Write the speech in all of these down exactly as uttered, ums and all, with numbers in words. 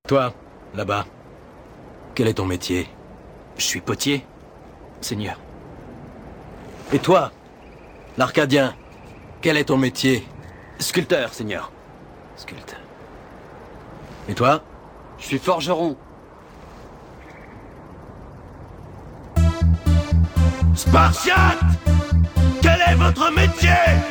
Toi, là-bas, quel est ton métier? Je suis potier, seigneur. Et toi, l'Arcadien, quel est ton métier? Sculpteur, seigneur. Sculpteur. Et toi? Je suis forgeron. Spartiate! Quel est votre métier?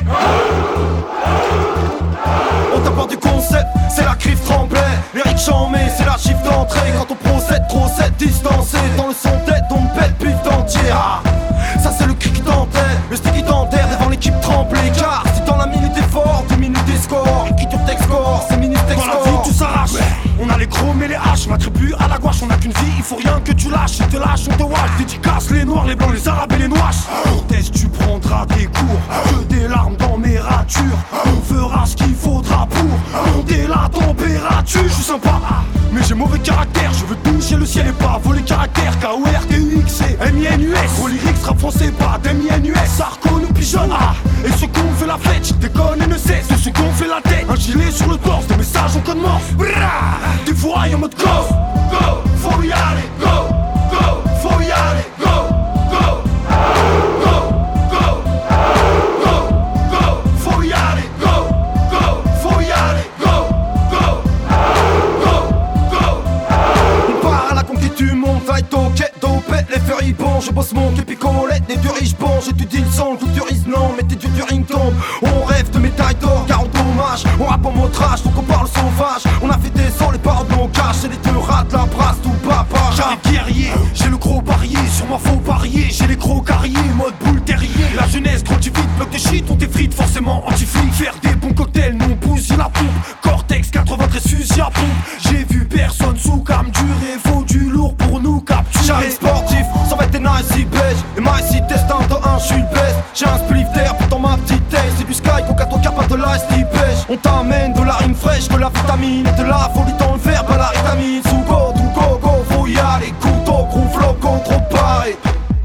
On t'apporte du concept, c'est la griffe tremblée. L'Éric Chamé, c'est la chiffre d'entrée. Quand on procède, trop c'est distancé. Dans le son tête, on pète pif d'entier. Ah, ça c'est le cri qui tentait, le sticky dentaire devant l'équipe tremblée. Car si dans la minute est fort, deux minutes des scores. Écriture texte score, c'est minutes texte score. Dans la vie tout s'arrache, on a les chromes et les haches. Ma tribu à la gouache, on a qu'une vie, il faut rien que tu lâches. Si te lâches, on te wash. Dédicace les noirs, les blancs, les arabes et les noirs. Pour test, tu prendras des cours, que des larmes dans mes ratures. On fera ce qu'il faudra pour monter la température. Je suis sympa, mais j'ai mauvais caractère. Je veux toucher le ciel et pas voler caractère. K O R T U X et M I N U S. Gros lyrics, rap français, pas d'M I N U S. Sarko nous pigeonne, ah. Et ceux qu'on fait la fête, je déconne et ne cesse. De ceux qu'on fait la tête, un gilet sur le torse, des messages en code morse. Des voix en mode go, go, faut y aller, go, go, faut y aller, go, go, go, go, go, go, faut y aller, go, go, faut y aller, go, go, go, go. On part à la conquête du monde, vaille toquet, dopet, les furibonds. Je bosse mon képi colette, les deux riches bons. J'étudie le son, le culturisme non, mais t'es du Durington. On rêve de médailles d'or, car on dommage. On rappe en motrage, donc on parle sauvage. On a fait des sons, les paroles de nos caches. Et les deux rats la brasse, tout papa. J'arrive guerrier, j'ai le gros barillet. Sur ma faux parier, j'ai les gros carriers, mode boule terrier. La jeunesse grandit vite, bloc de shit, on t'effrite, forcément anti-flic. Faire des bons cocktails, nous on bousille la pompe. Cortex quatre-vingt-treize fusil à pompe. J'ai vu personne sous cam durer, faut du lourd pour nous capturer. J'arrive sportif, ça va être des nice beige. Et ma ici test un de un, je suis le best. J'ai un spliff d'air dans ma petite tête. C'est du sky, coca, toca, pas de l'ice, t'y pêche. On t'amène de la rime fraîche, de la vitamine. De la folie dans le verbe à la vitamine. Sous go, tout go, go, faut y aller. Couteau, gros flow, contre pareil.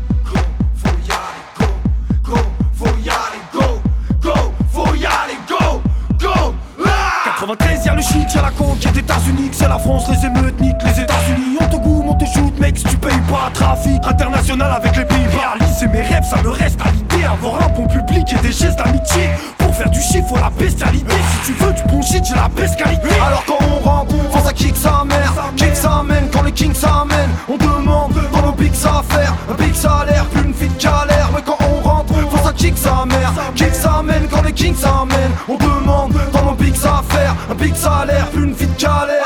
Faut y aller, go, go, faut y aller, go, go, faut y aller, go, go. quatre-vingt-treize, y'a le shit, y'a la conquête États-Unis, c'est la France, les émeutes niquent les États-Unis. On te goûte, on te shoot, mec, si tu payes pas, trafic international avec les pays. Réaliser mes rêves, ça me reste à l'idée. Avoir un bon public et des gestes d'amitié. Pour faire du chiffre, faut la bestialité. Si tu veux du bon shit, j'ai la best qualité. Alors quand on rentre, faut ça kick sa mère. Kick sa mène, quand les kings s'amènent. On demande dans nos bigs affaires. Un big salaire, plus une vie de galère. Mais quand on rentre, faut ça kick sa mère. Kick sa mène, quand les kings s'amènent. On demande dans nos bigs affaires. Un big salaire, plus une vie de galère.